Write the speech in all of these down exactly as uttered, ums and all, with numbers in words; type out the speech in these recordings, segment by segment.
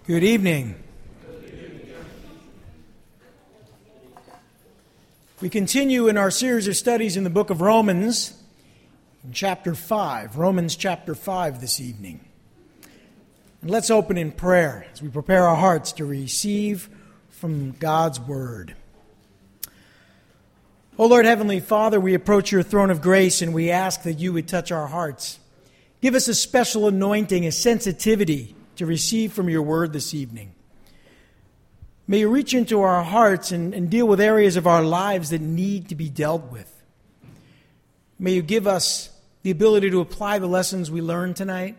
Good evening. We continue in our series of studies in the book of Romans, in chapter five, Romans chapter five this evening. And let's open in prayer as we prepare our hearts to receive from God's word. O Lord Heavenly Father, we approach your throne of grace and we ask that you would touch our hearts. Give us a special anointing, a sensitivity to receive from your word this evening. May you reach into our hearts and, and deal with areas of our lives that need to be dealt with. May you give us the ability to apply the lessons we learned tonight.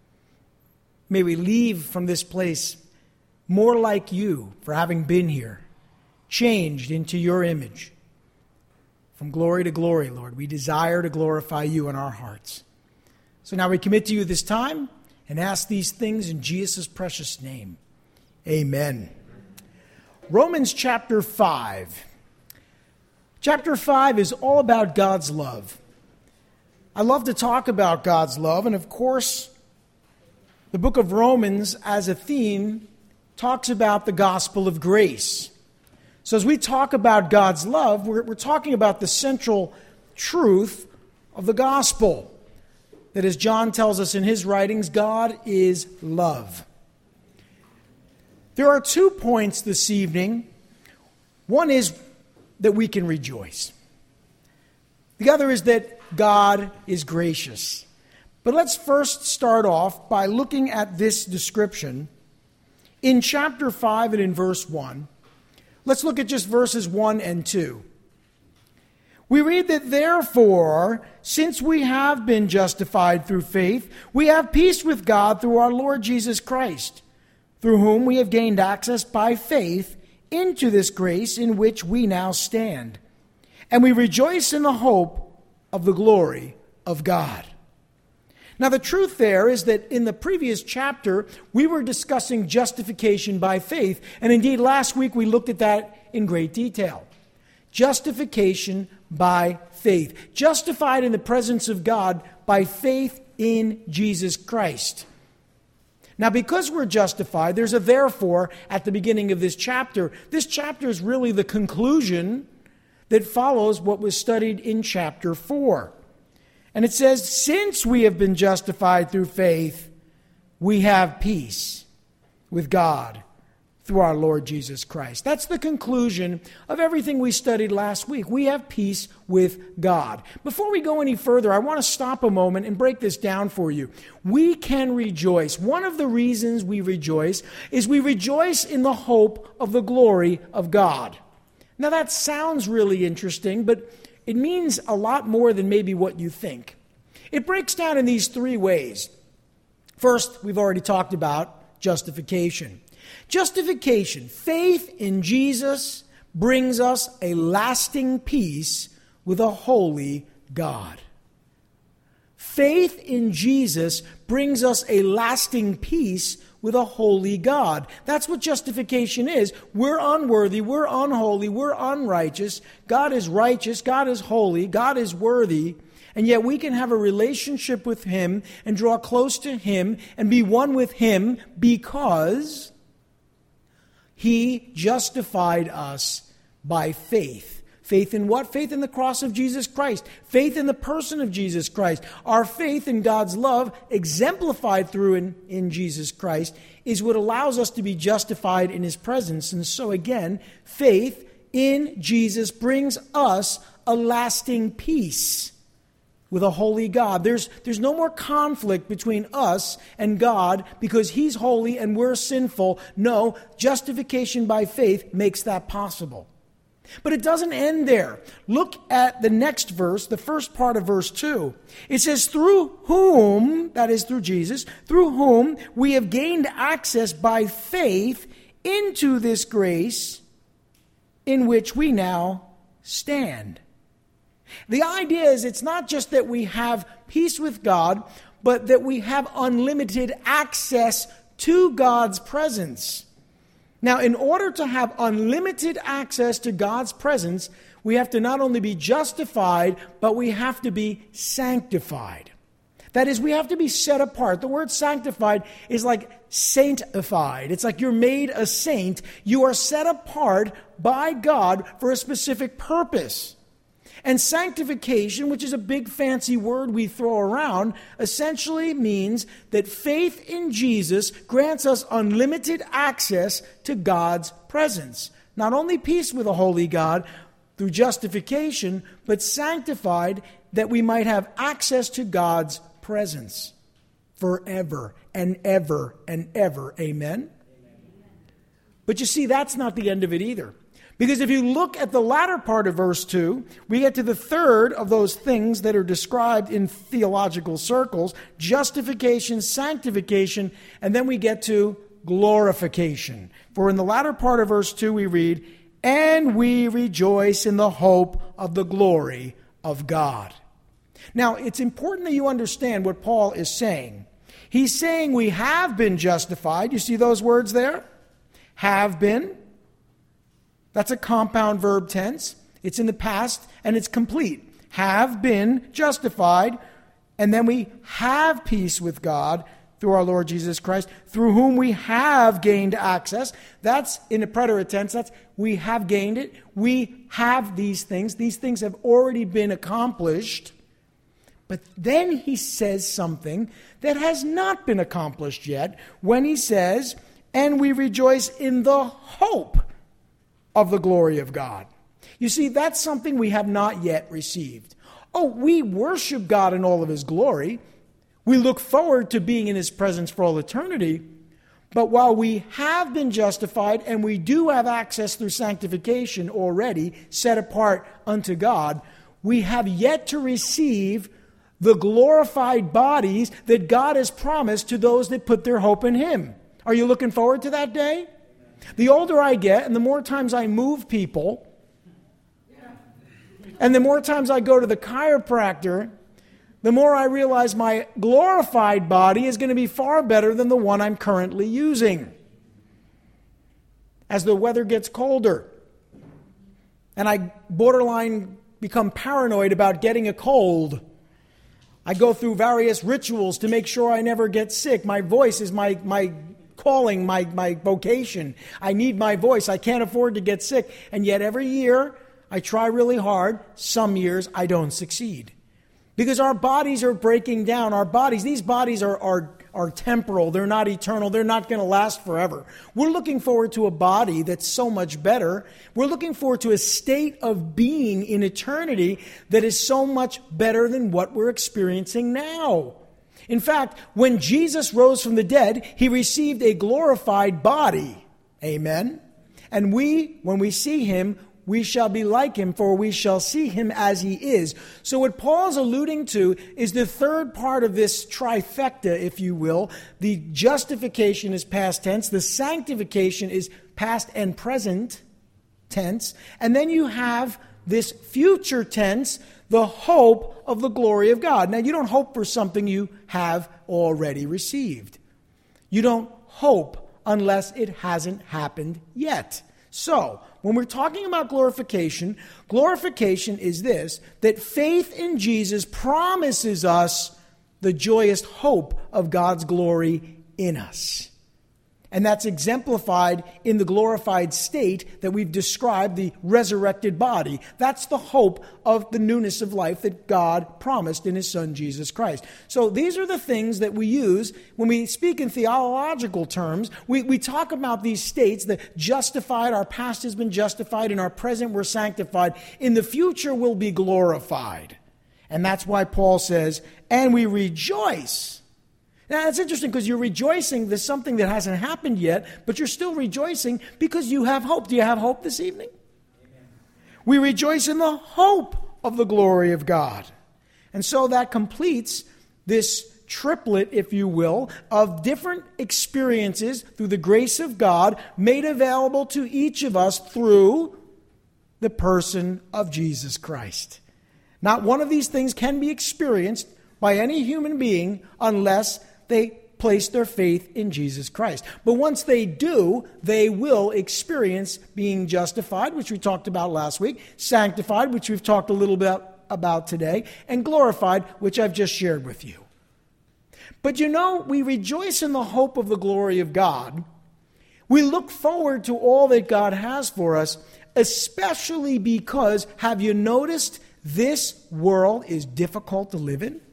May we leave from this place more like you for having been here, changed into your image. From glory to glory, Lord, we desire to glorify you in our hearts. So now we commit to you this time and ask these things in Jesus' precious name. Amen. Romans chapter five. Chapter five is all about God's love. I love to talk about God's love, and of course, the book of Romans as a theme talks about the gospel of grace. So as we talk about God's love, we're, we're talking about the central truth of the gospel. That, as John tells us in his writings, God is love. There are two points this evening. One is that we can rejoice. The other is that God is gracious. But let's first start off by looking at this description in chapter five and in verse one. Let's look at just verses one and two. We read that, therefore, since we have been justified through faith, we have peace with God through our Lord Jesus Christ, through whom we have gained access by faith into this grace in which we now stand. And we rejoice in the hope of the glory of God. Now, the truth there is that in the previous chapter, we were discussing justification by faith. And indeed, last week we looked at that in great detail. Justification by faith. Justified in the presence of God by faith in Jesus Christ. Now, because we're justified, there's a therefore at the beginning of this chapter. This chapter is really the conclusion that follows what was studied in chapter four. And it says, since we have been justified through faith, we have peace with God through our Lord Jesus Christ. That's the conclusion of everything we studied last week. We have peace with God. Before we go any further, I want to stop a moment and break this down for you. We can rejoice. One of the reasons we rejoice is we rejoice in the hope of the glory of God. Now that sounds really interesting, but it means a lot more than maybe what you think. It breaks down in these three ways. First, we've already talked about justification. Justification, faith in Jesus, brings us a lasting peace with a holy God. Faith in Jesus brings us a lasting peace with a holy God. That's what justification is. We're unworthy, we're unholy, we're unrighteous. God is righteous, God is holy, God is worthy. And yet we can have a relationship with Him and draw close to Him and be one with Him because He justified us by faith. Faith in what? Faith in the cross of Jesus Christ. Faith in the person of Jesus Christ. Our faith in God's love, exemplified through in, in Jesus Christ, is what allows us to be justified in His presence. And so again, faith in Jesus brings us a lasting peace with a holy God. There's, there's no more conflict between us and God because He's holy and we're sinful. No, justification by faith makes that possible. But it doesn't end there. Look at the next verse, the first part of verse two. It says, through whom, that is through Jesus, through whom we have gained access by faith into this grace in which we now stand. The idea is it's not just that we have peace with God, but that we have unlimited access to God's presence. Now, in order to have unlimited access to God's presence, we have to not only be justified, but we have to be sanctified. That is, we have to be set apart. The word sanctified is like sanctified. It's like you're made a saint. You are set apart by God for a specific purpose. And sanctification, which is a big fancy word we throw around, essentially means that faith in Jesus grants us unlimited access to God's presence. Not only peace with a holy God through justification, but sanctified that we might have access to God's presence forever and ever and ever. Amen? Amen? But you see, that's not the end of it either. Because if you look at the latter part of verse two, we get to the third of those things that are described in theological circles: justification, sanctification, and then we get to glorification. For in the latter part of verse two we read, "And we rejoice in the hope of the glory of God." Now, it's important that you understand what Paul is saying. He's saying we have been justified. You see those words there? Have been. That's a compound verb tense. It's in the past and it's complete. Have been justified. And then we have peace with God through our Lord Jesus Christ, through whom we have gained access. That's in the preterite tense. That's we have gained it. We have these things. These things have already been accomplished. But then he says something that has not been accomplished yet when he says, "And we rejoice in the hope of the glory of God." You see, that's something we have not yet received. Oh, we worship God in all of his glory. We look forward to being in his presence for all eternity. But while we have been justified and we do have access through sanctification already, set apart unto God, we have yet to receive the glorified bodies that God has promised to those that put their hope in him. Are you looking forward to that day? The older I get and the more times I move people, and the more times I go to the chiropractor, the more I realize my glorified body is going to be far better than the one I'm currently using. As the weather gets colder, and I borderline become paranoid about getting a cold, I go through various rituals to make sure I never get sick. My voice is my, my calling, my, my vocation. I need my voice. I can't afford to get sick. And yet every year I try really hard. Some years I don't succeed. Because our bodies are breaking down. Our bodies, these bodies are, are, are temporal. They're not eternal. They're not going to last forever. We're looking forward to a body that's so much better. We're looking forward to a state of being in eternity that is so much better than what we're experiencing now. In fact, when Jesus rose from the dead, he received a glorified body. Amen. And we, when we see him, we shall be like him, for we shall see him as he is. So what Paul's alluding to is the third part of this trifecta, if you will. The justification is past tense. The sanctification is past and present tense. And then you have this future tense, the hope of the glory of God. Now, you don't hope for something you have already received. You don't hope unless it hasn't happened yet. So, when we're talking about glorification, glorification is this, that faith in Jesus promises us the joyous hope of God's glory in us. And that's exemplified in the glorified state that we've described, the resurrected body. That's the hope of the newness of life that God promised in his Son, Jesus Christ. So these are the things that we use when we speak in theological terms. We, we talk about these states, that justified, our past has been justified, in our present we're sanctified. In the future we'll be glorified. And that's why Paul says, and we rejoice. Now, it's interesting because you're rejoicing. There's something that hasn't happened yet, but you're still rejoicing because you have hope. Do you have hope this evening? Amen. We rejoice in the hope of the glory of God. And so that completes this triplet, if you will, of different experiences through the grace of God made available to each of us through the person of Jesus Christ. Not one of these things can be experienced by any human being unless they place their faith in Jesus Christ. But once they do, they will experience being justified, which we talked about last week, sanctified, which we've talked a little bit about today, and glorified, which I've just shared with you. But you know, we rejoice in the hope of the glory of God. We look forward to all that God has for us, especially because, have you noticed, this world is difficult to live in?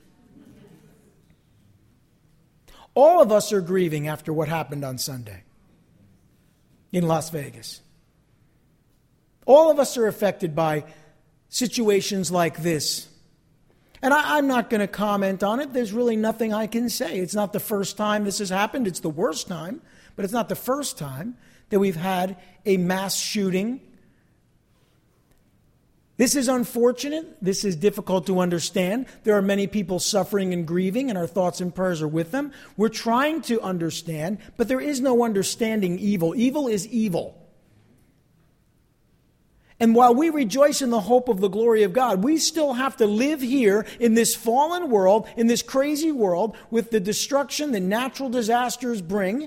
All of us are grieving after what happened on Sunday in Las Vegas. All of us are affected by situations like this. And I, I'm not going to comment on it. There's really nothing I can say. It's not the first time this has happened. It's the worst time. But it's not the first time that we've had a mass shooting. This is unfortunate. This is difficult to understand. There are many people suffering and grieving, and our thoughts and prayers are with them. We're trying to understand, but there is no understanding evil. Evil is evil. And while we rejoice in the hope of the glory of God, we still have to live here in this fallen world, in this crazy world, with the destruction that natural disasters bring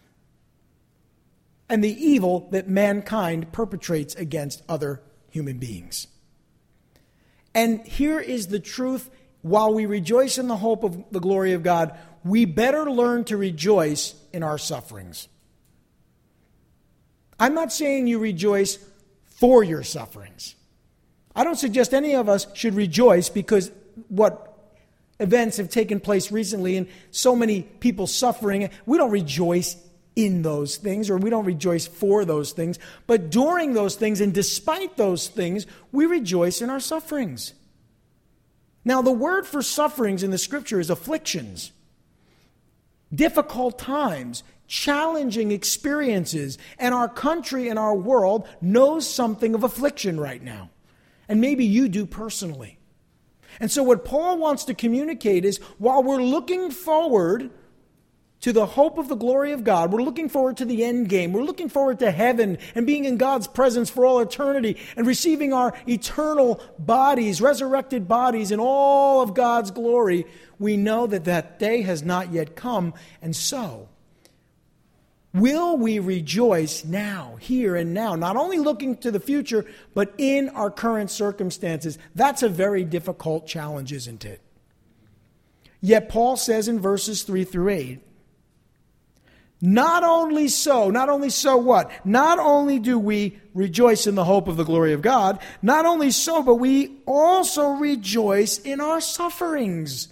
and the evil that mankind perpetrates against other human beings. And here is the truth. While we rejoice in the hope of the glory of God, we better learn to rejoice in our sufferings. I'm not saying you rejoice for your sufferings. I don't suggest any of us should rejoice because what events have taken place recently and so many people suffering. We don't rejoice in those things, or we don't rejoice for those things. But during those things and despite those things, we rejoice in our sufferings. Now, the word for sufferings in the scripture is afflictions. Difficult times, challenging experiences, and our country and our world knows something of affliction right now. And maybe you do personally. And so what Paul wants to communicate is, while we're looking forward to the hope of the glory of God, we're looking forward to the end game, we're looking forward to heaven and being in God's presence for all eternity and receiving our eternal bodies, resurrected bodies in all of God's glory, we know that that day has not yet come. And so, will we rejoice now, here and now, not only looking to the future, but in our current circumstances? That's a very difficult challenge, isn't it? Yet Paul says in verses three through eight, not only so, not only so what? Not only do we rejoice in the hope of the glory of God, not only so, but we also rejoice in our sufferings.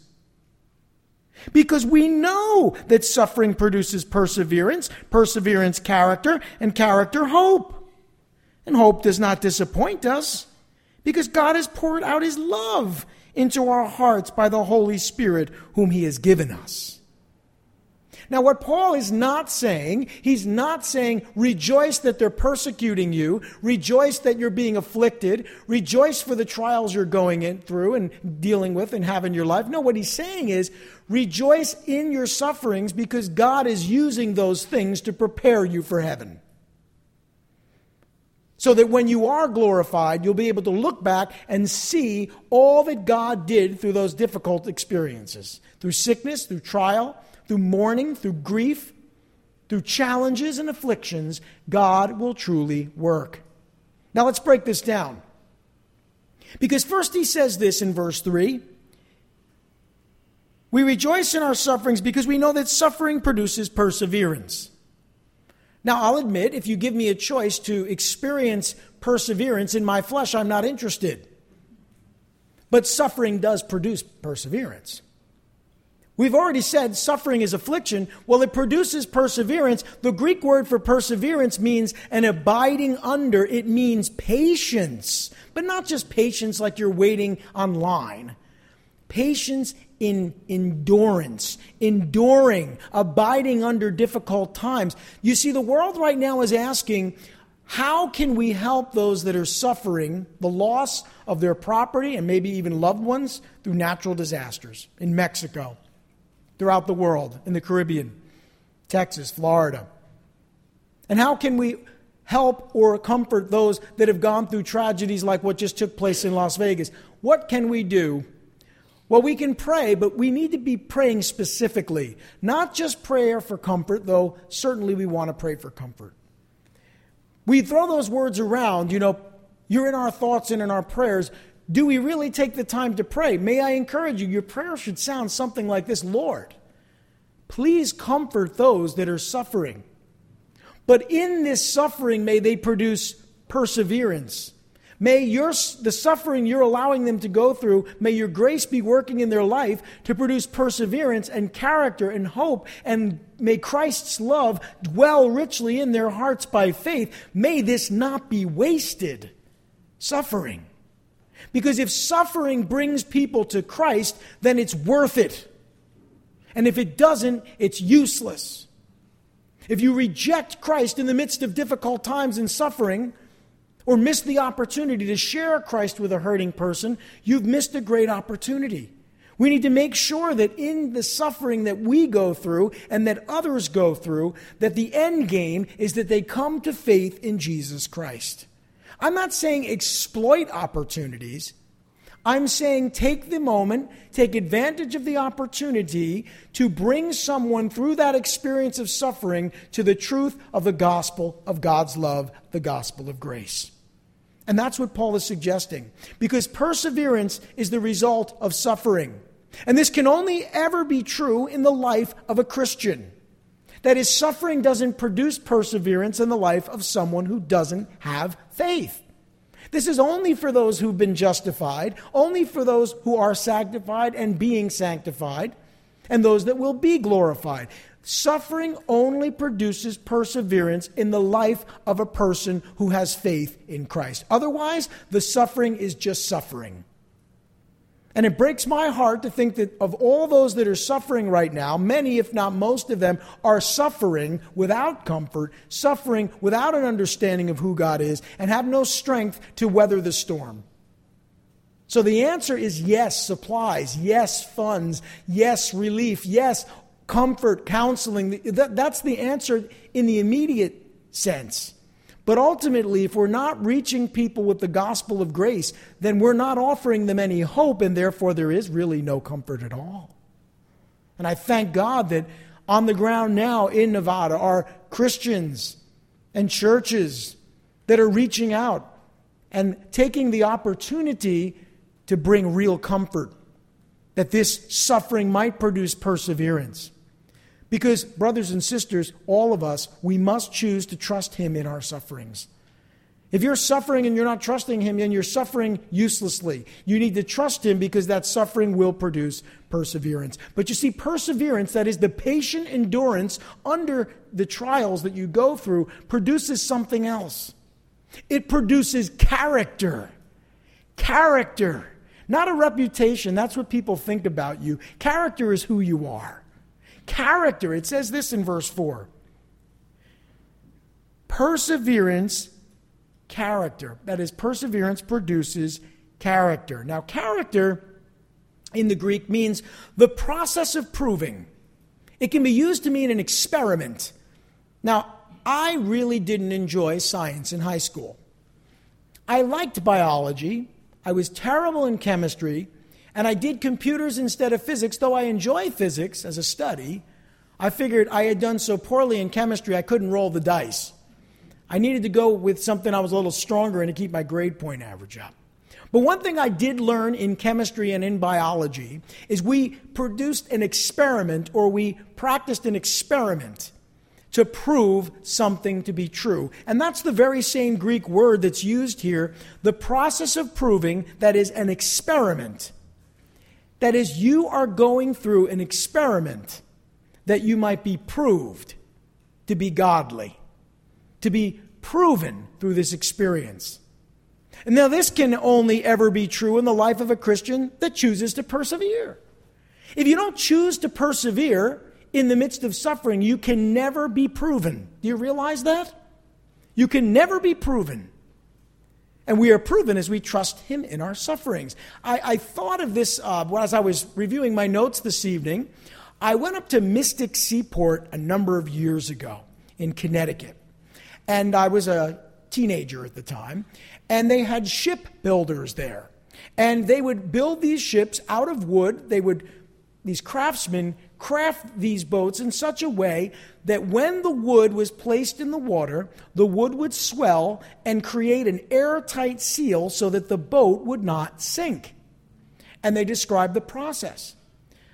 Because we know that suffering produces perseverance, perseverance character, and character hope. And hope does not disappoint us, because God has poured out His love into our hearts by the Holy Spirit whom He has given us. Now, what Paul is not saying, he's not saying, rejoice that they're persecuting you, rejoice that you're being afflicted, rejoice for the trials you're going in through and dealing with and have in your life. No, what he's saying is, rejoice in your sufferings because God is using those things to prepare you for heaven. So that when you are glorified, you'll be able to look back and see all that God did through those difficult experiences. Through sickness, through trial, through mourning, through grief, through challenges and afflictions, God will truly work. Now let's break this down. Because first he says this in verse three. We rejoice in our sufferings because we know that suffering produces perseverance. Now I'll admit, if you give me a choice to experience perseverance in my flesh, I'm not interested. But suffering does produce perseverance. We've already said suffering is affliction. Well, it produces perseverance. The Greek word for perseverance means an abiding under. It means patience. But not just patience like you're waiting online. Patience in endurance, enduring, abiding under difficult times. You see, the world right now is asking, how can we help those that are suffering the loss of their property and maybe even loved ones through natural disasters in Mexico, throughout the world, in the Caribbean, Texas, Florida? And how can we help or comfort those that have gone through tragedies like what just took place in Las Vegas? What can we do? Well, we can pray, but we need to be praying specifically. Not just prayer for comfort, though certainly we want to pray for comfort. We throw those words around, you know, you're in our thoughts and in our prayers. Do we really take the time to pray? May I encourage you, your prayer should sound something like this: Lord, Please comfort those that are suffering. But in this suffering, may they produce perseverance. May your, the suffering you're allowing them to go through, may your grace be working in their life to produce perseverance and character and hope, and may Christ's love dwell richly in their hearts by faith. May this not be wasted suffering. Because if suffering brings people to Christ, then it's worth it. And if it doesn't, it's useless. If you reject Christ in the midst of difficult times and suffering, or miss the opportunity to share Christ with a hurting person, you've missed a great opportunity. We need to make sure that in the suffering that we go through and that others go through, that the end game is that they come to faith in Jesus Christ. I'm not saying exploit opportunities. I'm saying take the moment, take advantage of the opportunity to bring someone through that experience of suffering to the truth of the gospel of God's love, the gospel of grace. And that's what Paul is suggesting, because perseverance is the result of suffering. And this can only ever be true in the life of a Christian. That is, suffering doesn't produce perseverance in the life of someone who doesn't have faith. This is only for those who've been justified, only for those who are sanctified and being sanctified, and those that will be glorified. Suffering only produces perseverance in the life of a person who has faith in Christ. Otherwise, the suffering is just suffering. And it breaks my heart to think that of all those that are suffering right now, many, if not most of them, are suffering without comfort, suffering without an understanding of who God is, and have no strength to weather the storm. So the answer is yes, supplies, yes, funds, yes, relief, yes, comfort, counseling. That's the answer in the immediate sense. But ultimately, if we're not reaching people with the gospel of grace, then we're not offering them any hope, and therefore there is really no comfort at all. And I thank God that on the ground now in Nevada are Christians and churches that are reaching out and taking the opportunity to bring real comfort, that this suffering might produce perseverance. Because, brothers and sisters, all of us, we must choose to trust Him in our sufferings. If you're suffering and you're not trusting Him, then you're suffering uselessly. You need to trust Him because that suffering will produce perseverance. But you see, perseverance, that is the patient endurance under the trials that you go through, produces something else. It produces character. Character. Not a reputation. That's what people think about you. Character is who you are. Character, it says this in verse four. Perseverance, character. That is, perseverance produces character. Now, character in the Greek means the process of proving. It can be used to mean an experiment. Now, I really didn't enjoy science in high school. I liked biology. I was terrible in chemistry. And I did computers instead of physics, though I enjoy physics as a study. I figured I had done so poorly in chemistry, I couldn't roll the dice. I needed to go with something I was a little stronger in to keep my grade point average up. But one thing I did learn in chemistry and in biology is we produced an experiment, or we practiced an experiment to prove something to be true. And that's the very same Greek word that's used here, the process of proving, that is an experiment. That is, you are going through an experiment that you might be proved to be godly, to be proven through this experience. And now this can only ever be true in the life of a Christian that chooses to persevere. If you don't choose to persevere in the midst of suffering, you can never be proven. Do you realize that? You can never be proven. And we are proven as we trust Him in our sufferings. I, I thought of this uh, as I was reviewing my notes this evening. I went up to Mystic Seaport a number of years ago in Connecticut. And I was a teenager at the time. And they had shipbuilders there. And they would build these ships out of wood. They would, these craftsmen, craft these boats in such a way that when the wood was placed in the water, the wood would swell and create an airtight seal so that the boat would not sink. And they described the process.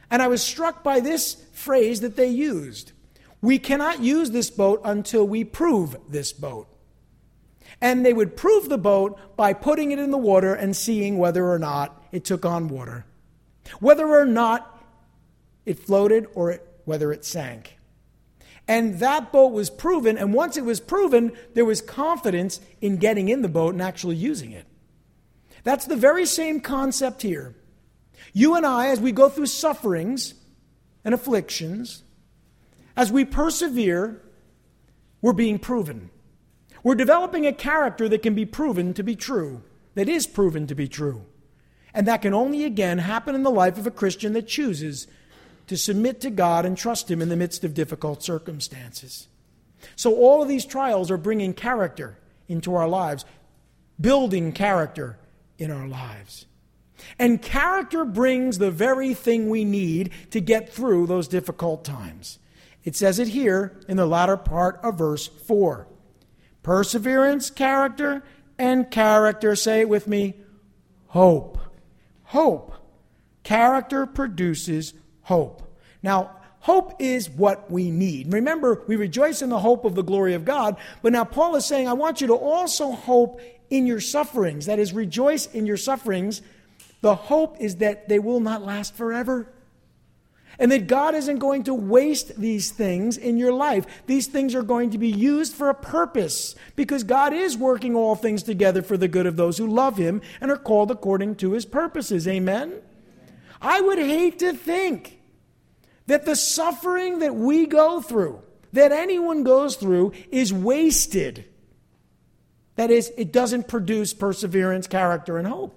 And I was struck by this phrase that they used. We cannot use this boat until we prove this boat. And they would prove the boat by putting it in the water and seeing whether or not it took on water. Whether or not it floated or it, whether it sank. And that boat was proven, and once it was proven, there was confidence in getting in the boat and actually using it. That's the very same concept here. You and I, as we go through sufferings and afflictions, as we persevere, we're being proven. We're developing a character that can be proven to be true, that is proven to be true. And that can only again happen in the life of a Christian that chooses to submit to God and trust Him in the midst of difficult circumstances. So all of these trials are bringing character into our lives, building character in our lives. And character brings the very thing we need to get through those difficult times. It says it here in the latter part of verse four. Perseverance, character, and character, say it with me, hope. Hope. Character produces hope. Now, hope is what we need. Remember, we rejoice in the hope of the glory of God, but now Paul is saying, I want you to also hope in your sufferings. That is, rejoice in your sufferings. The hope is that they will not last forever. And that God isn't going to waste these things in your life. These things are going to be used for a purpose, because God is working all things together for the good of those who love Him and are called according to His purposes. Amen? I would hate to think that the suffering that we go through, that anyone goes through, is wasted. That is, it doesn't produce perseverance, character, and hope.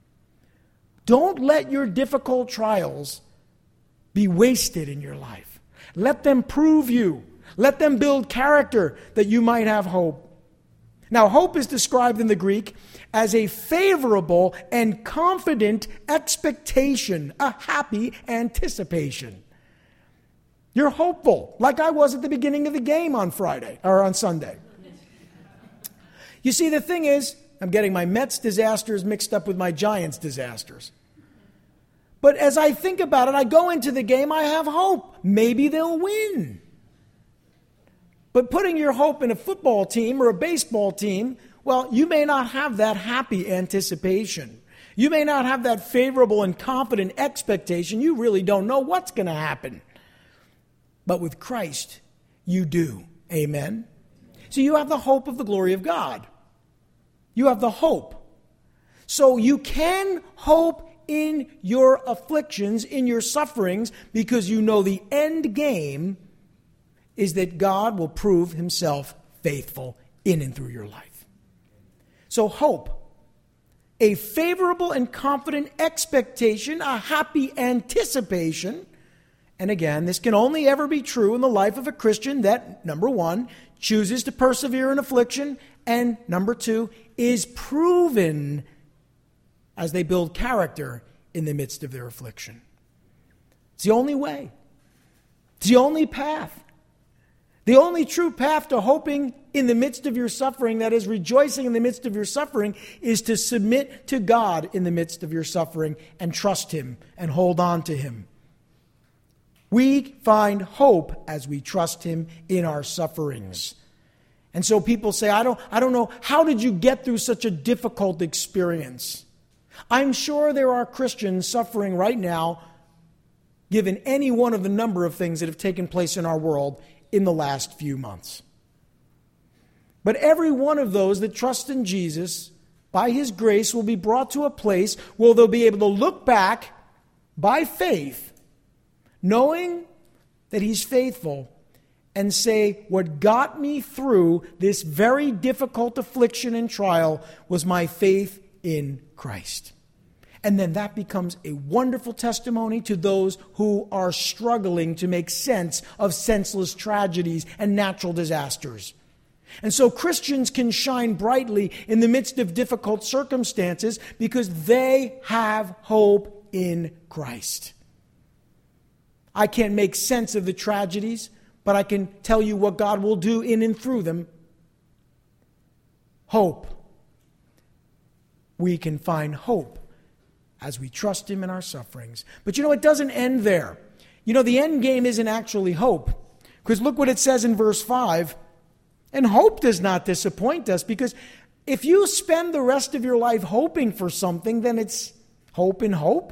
Don't let your difficult trials be wasted in your life. Let them prove you. Let them build character that you might have hope. Now, hope is described in the Greek as a favorable and confident expectation, a happy anticipation. You're hopeful, like I was at the beginning of the game on Friday, or on Sunday. You see, the thing is, I'm getting my Mets disasters mixed up with my Giants disasters. But as I think about it, I go into the game, I have hope. Maybe they'll win. But putting your hope in a football team or a baseball team, well, you may not have that happy anticipation. You may not have that favorable and confident expectation. You really don't know what's going to happen. But with Christ, you do. Amen? So you have the hope of the glory of God. You have the hope. So you can hope in your afflictions, in your sufferings, because you know the end game is that God will prove Himself faithful in and through your life. So hope, a favorable and confident expectation, a happy anticipation. And again, this can only ever be true in the life of a Christian that, number one, chooses to persevere in affliction, and number two, is proven as they build character in the midst of their affliction. It's the only way. It's the only path. The only true path to hoping in the midst of your suffering, that is, rejoicing in the midst of your suffering, is to submit to God in the midst of your suffering and trust Him and hold on to Him. We find hope as we trust Him in our sufferings. And so people say, I don't, I don't know, how did you get through such a difficult experience? I'm sure there are Christians suffering right now, given any one of the number of things that have taken place in our world in the last few months. But every one of those that trust in Jesus, by His grace, will be brought to a place where they'll be able to look back by faith, knowing that He's faithful, and say, what got me through this very difficult affliction and trial was my faith in Christ. And then that becomes a wonderful testimony to those who are struggling to make sense of senseless tragedies and natural disasters. And so Christians can shine brightly in the midst of difficult circumstances because they have hope in Christ. I can't make sense of the tragedies, but I can tell you what God will do in and through them. Hope. We can find hope as we trust him in our sufferings. But you know, it doesn't end there. You know, the end game isn't actually hope. Because look what it says in verse five. And hope does not disappoint us, because if you spend the rest of your life hoping for something, then it's hope in hope.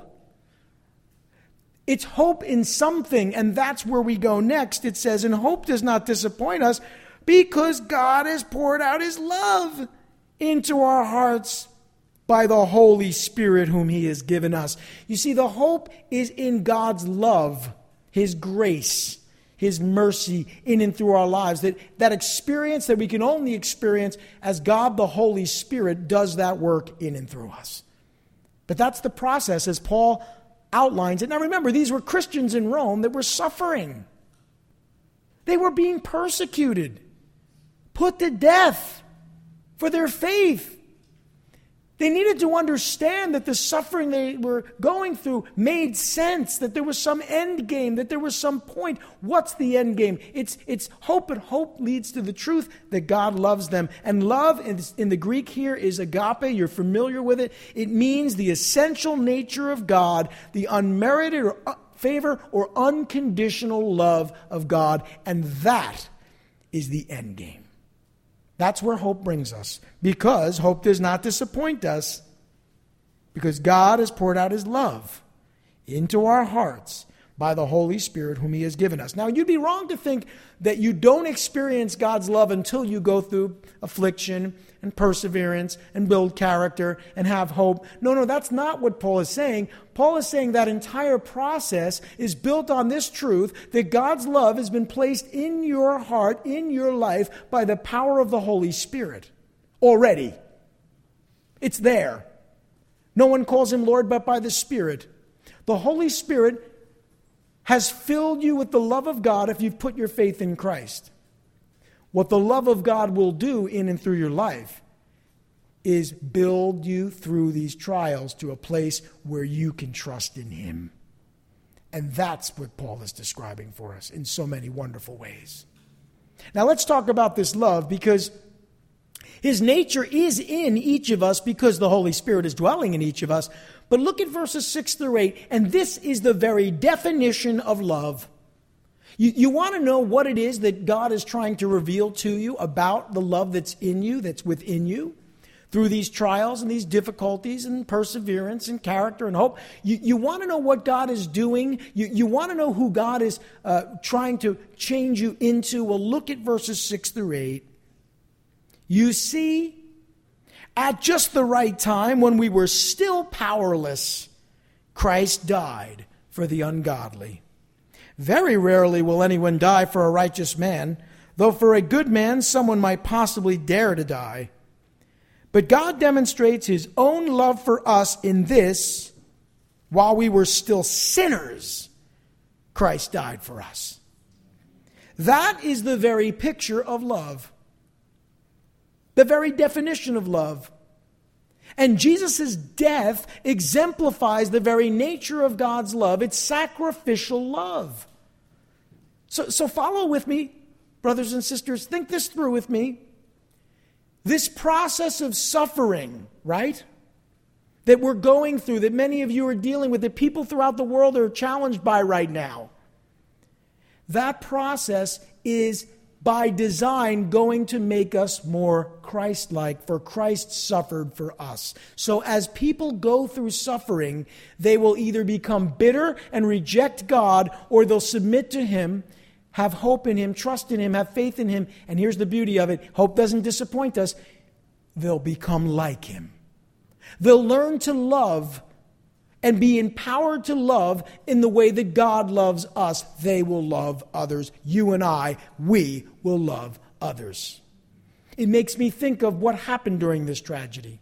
It's hope in something, and that's where we go next. It says, and hope does not disappoint us, because God has poured out his love into our hearts by the Holy Spirit whom he has given us. You see, the hope is in God's love, his grace, his mercy in and through our lives. That, that experience that we can only experience as God the Holy Spirit does that work in and through us. But that's the process as Paul outlines it. Now remember, these were Christians in Rome that were suffering. They were being persecuted, put to death for their faith. They needed to understand that the suffering they were going through made sense, that there was some end game, that there was some point. What's the end game? It's, it's hope, and hope leads to the truth that God loves them. And love in, in the Greek here is agape. You're familiar with it. It means the essential nature of God, the unmerited or uh, favor or unconditional love of God. And that is the end game. That's where hope brings us, because hope does not disappoint us, because God has poured out his love into our hearts by the Holy Spirit whom he has given us. Now, you'd be wrong to think that you don't experience God's love until you go through affliction and perseverance and build character and have hope. No, no, that's not what Paul is saying. Paul is saying that entire process is built on this truth that God's love has been placed in your heart, in your life, by the power of the Holy Spirit already. It's there. No one calls him Lord but by the Spirit. The Holy Spirit has filled you with the love of God if you've put your faith in Christ. What the love of God will do in and through your life is build you through these trials to a place where you can trust in him. And that's what Paul is describing for us in so many wonderful ways. Now let's talk about this love, because his nature is in each of us because the Holy Spirit is dwelling in each of us. But look at verses six through eight, and this is the very definition of love. You, you want to know what it is that God is trying to reveal to you about the love that's in you, that's within you, through these trials and these difficulties and perseverance and character and hope. You, you want to know what God is doing. You, you want to know who God is uh, trying to change you into. Well, look at verses six through eight. You see, at just the right time, when we were still powerless, Christ died for the ungodly. Very rarely will anyone die for a righteous man, though for a good man someone might possibly dare to die. But God demonstrates his own love for us in this: while we were still sinners, Christ died for us. That is the very picture of love. The very definition of love. And Jesus' death exemplifies the very nature of God's love. It's sacrificial love. So, so follow with me, brothers and sisters. Think this through with me. This process of suffering, right, that we're going through, that many of you are dealing with, that people throughout the world are challenged by right now, that process is by design going to make us more Christ-like, for Christ suffered for us. So as people go through suffering, they will either become bitter and reject God, or they'll submit to him, have hope in him, trust in him, have faith in him. And here's the beauty of it. Hope doesn't disappoint us. They'll become like him. They'll learn to love and be empowered to love in the way that God loves us. They will love others. You and I, we will love others. It makes me think of what happened during this tragedy.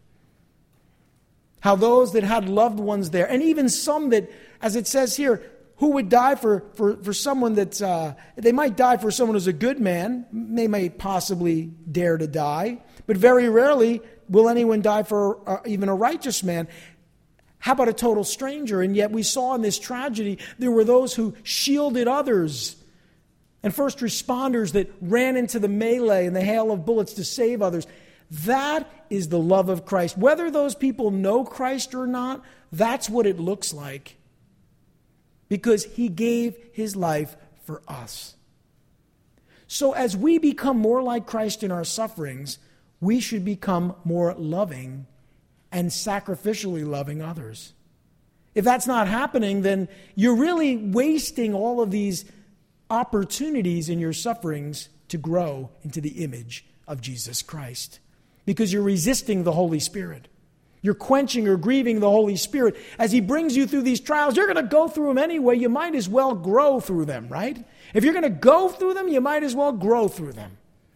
How those that had loved ones there, and even some that, as it says here, who would die for, for, for someone that's, uh, they might die for someone who's a good man. They may possibly dare to die. But very rarely will anyone die for uh, even a righteous man. How about a total stranger? And yet we saw in this tragedy, there were those who shielded others, and first responders that ran into the melee and the hail of bullets to save others. That is the love of Christ. Whether those people know Christ or not, that's what it looks like. Because he gave his life for us. So as we become more like Christ in our sufferings, we should become more loving and sacrificially loving others. If that's not happening, then you're really wasting all of these opportunities in your sufferings to grow into the image of Jesus Christ. Because you're resisting the Holy Spirit. You're quenching or grieving the Holy Spirit. As he brings you through these trials, you're going to go through them anyway. You might as well grow through them, right? If you're going to go through them, you might as well grow through them.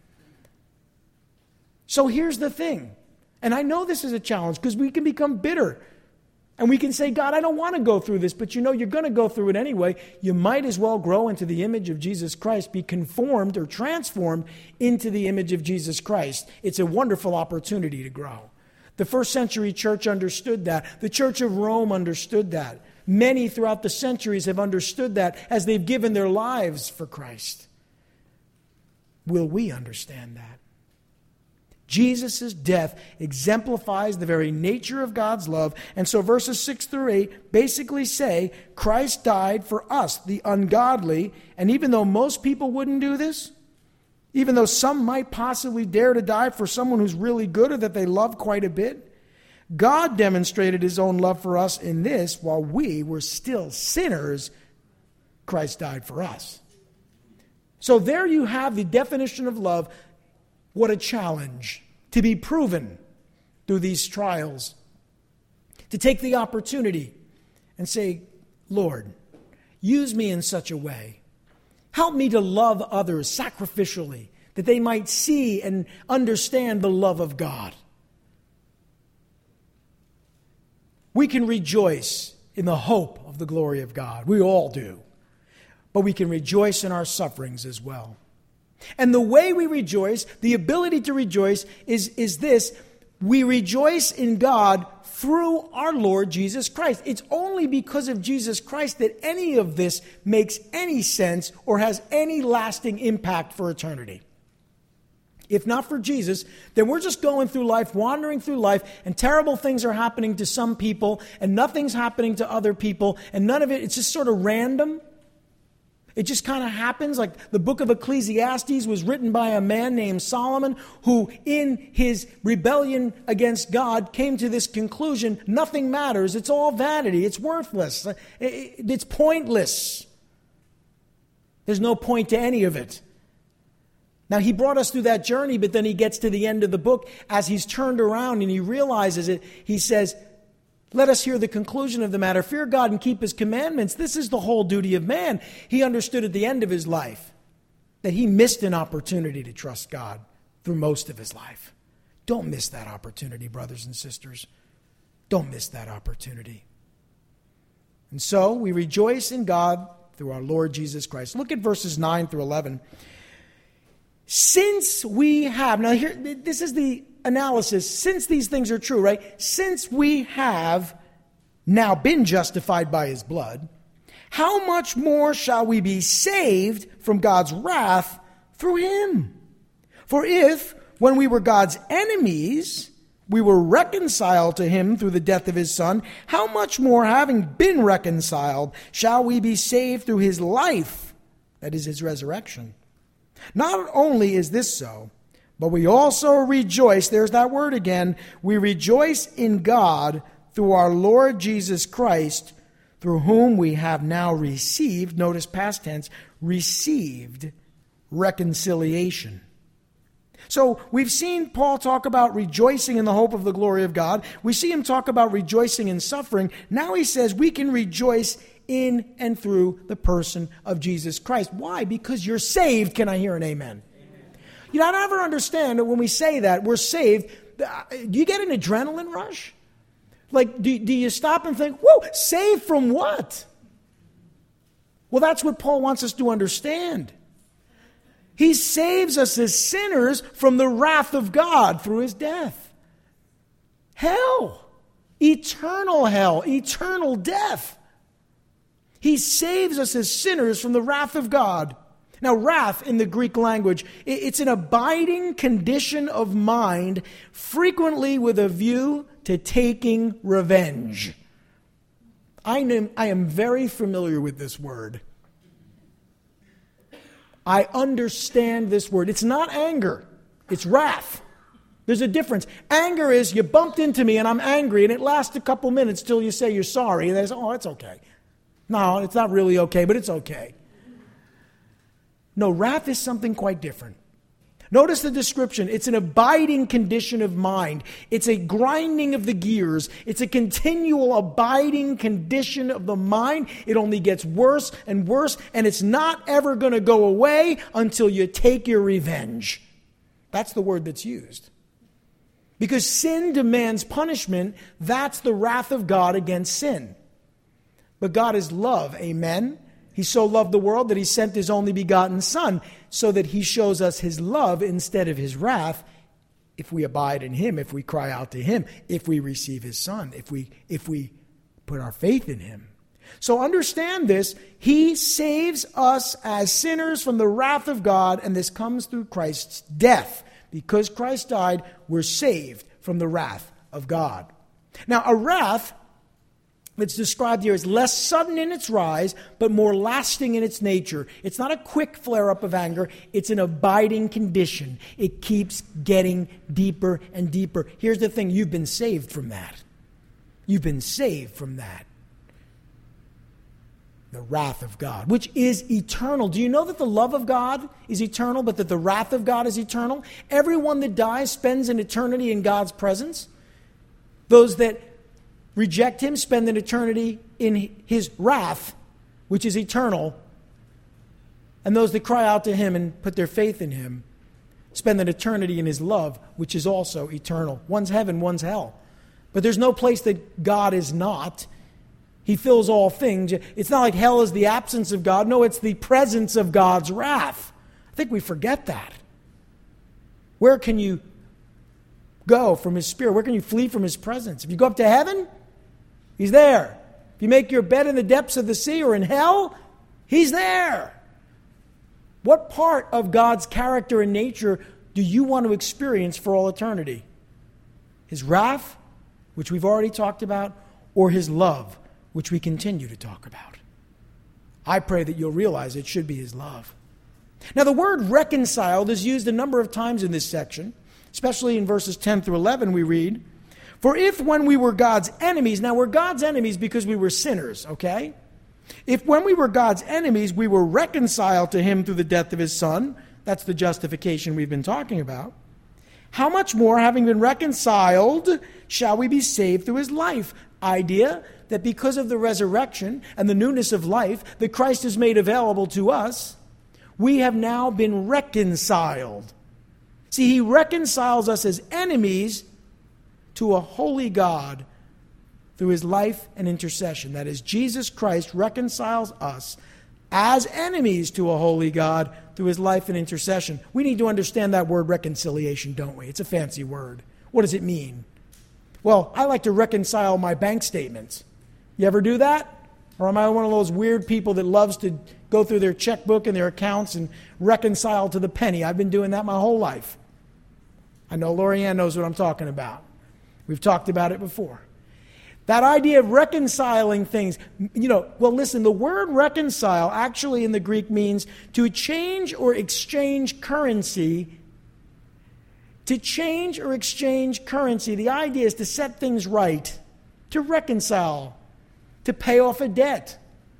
So here's the thing. And I know this is a challenge because we can become bitter. And we can say, God, I don't want to go through this, but you know you're going to go through it anyway. You might as well grow into the image of Jesus Christ, be conformed or transformed into the image of Jesus Christ. It's a wonderful opportunity to grow. The first century church understood that. The Church of Rome understood that. Many throughout the centuries have understood that as they've given their lives for Christ. Will we understand that? Jesus' death exemplifies the very nature of God's love. And so verses six through eight basically say Christ died for us, the ungodly. And even though most people wouldn't do this, even though some might possibly dare to die for someone who's really good or that they love quite a bit, God demonstrated his own love for us in this: while we were still sinners, Christ died for us. So there you have the definition of love. What a challenge to be proven through these trials. To take the opportunity and say, Lord, use me in such a way. Help me to love others sacrificially, that they might see and understand the love of God. We can rejoice in the hope of the glory of God. We all do. But we can rejoice in our sufferings as well. And the way we rejoice, the ability to rejoice, is, is this: we rejoice in God through our Lord Jesus Christ. It's only because of Jesus Christ that any of this makes any sense or has any lasting impact for eternity. If not for Jesus, then we're just going through life, wandering through life, and terrible things are happening to some people, and nothing's happening to other people, and none of it, it's just sort of random. It just kind of happens. Like the book of Ecclesiastes was written by a man named Solomon, who in his rebellion against God came to this conclusion: nothing matters. It's all vanity. It's worthless. It's pointless. There's no point to any of it. Now, he brought us through that journey, but then he gets to the end of the book. As he's turned around and he realizes it, he says, let us hear the conclusion of the matter. Fear God and keep his commandments. This is the whole duty of man. He understood at the end of his life that he missed an opportunity to trust God through most of his life. Don't miss that opportunity, brothers and sisters. Don't miss that opportunity. And so we rejoice in God through our Lord Jesus Christ. Look at verses nine through eleven. Since we have, now here, this is the analysis, since these things are true, right? Since we have now been justified by his blood, how much more shall we be saved from God's wrath through him? For if, when we were God's enemies, we were reconciled to him through the death of his Son, how much more, having been reconciled, shall we be saved through his life, that is his resurrection? Not only is this so, but we also rejoice, there's that word again, we rejoice in God through our Lord Jesus Christ, through whom we have now received, notice past tense, received reconciliation. So we've seen Paul talk about rejoicing in the hope of the glory of God. We see him talk about rejoicing in suffering. Now he says we can rejoice in and through the person of Jesus Christ. Why? Because you're saved. Can I hear an amen? Amen. You know, I never understand that when we say that we're saved, do you get an adrenaline rush? Like, do, do you stop and think, whoa, saved from what? Well, that's what Paul wants us to understand. He saves us as sinners from the wrath of God through his death. Hell. Eternal hell. Eternal death. He saves us as sinners from the wrath of God. Now, wrath in the Greek language, it's an abiding condition of mind, frequently with a view to taking revenge. I am, I am very familiar with this word. I understand this word. It's not anger. It's wrath. There's a difference. Anger is you bumped into me and I'm angry, and it lasts a couple minutes till you say you're sorry. And they say, oh, it's okay. No, it's not really okay, but it's okay. No, wrath is something quite different. Notice the description. It's an abiding condition of mind. It's a grinding of the gears. It's a continual abiding condition of the mind. It only gets worse and worse, and it's not ever going to go away until you take your revenge. That's the word that's used. Because sin demands punishment, that's the wrath of God against sin. But God is love, amen? He so loved the world that he sent his only begotten Son so that he shows us his love instead of his wrath if we abide in him, if we cry out to him, if we receive his Son, if we, if we put our faith in him. So understand this. He saves us as sinners from the wrath of God, and this comes through Christ's death. Because Christ died, we're saved from the wrath of God. Now, a wrath that's described here as less sudden in its rise, but more lasting in its nature. It's not a quick flare-up of anger. It's an abiding condition. It keeps getting deeper and deeper. Here's the thing. You've been saved from that. You've been saved from that. The wrath of God, which is eternal. Do you know that the love of God is eternal, but that the wrath of God is eternal? Everyone that dies spends an eternity in God's presence. Those that reject him spend an eternity in his wrath, which is eternal. And those that cry out to him and put their faith in him spend an eternity in his love, which is also eternal. One's heaven, one's hell. But there's no place that God is not. He fills all things. It's not like hell is the absence of God. No, it's the presence of God's wrath. I think we forget that. Where can you go from his spirit? Where can you flee from his presence? If you go up to heaven, he's there. If you make your bed in the depths of the sea or in hell, he's there. What part of God's character and nature do you want to experience for all eternity? His wrath, which we've already talked about, or his love, which we continue to talk about? I pray that you'll realize it should be his love. Now, the word reconciled is used a number of times in this section, especially in verses ten through eleven we read, for if when we were God's enemies, now we're God's enemies because we were sinners, okay? If when we were God's enemies, we were reconciled to him through the death of his Son, that's the justification we've been talking about, how much more, having been reconciled, shall we be saved through his life? Idea that because of the resurrection and the newness of life that Christ has made available to us, we have now been reconciled. See, he reconciles us as enemies to a holy God through his life and intercession. That is, Jesus Christ reconciles us as enemies to a holy God through his life and intercession. We need to understand that word reconciliation, don't we? It's a fancy word. What does it mean? Well, I like to reconcile my bank statements. You ever do that? Or am I one of those weird people that loves to go through their checkbook and their accounts and reconcile to the penny? I've been doing that my whole life. I know Lorianne knows what I'm talking about. We've talked about it before. That idea of reconciling things, you know, well, listen, the word reconcile actually in the Greek means to change or exchange currency. To change or exchange currency. The idea is to set things right, to reconcile, to pay off a debt,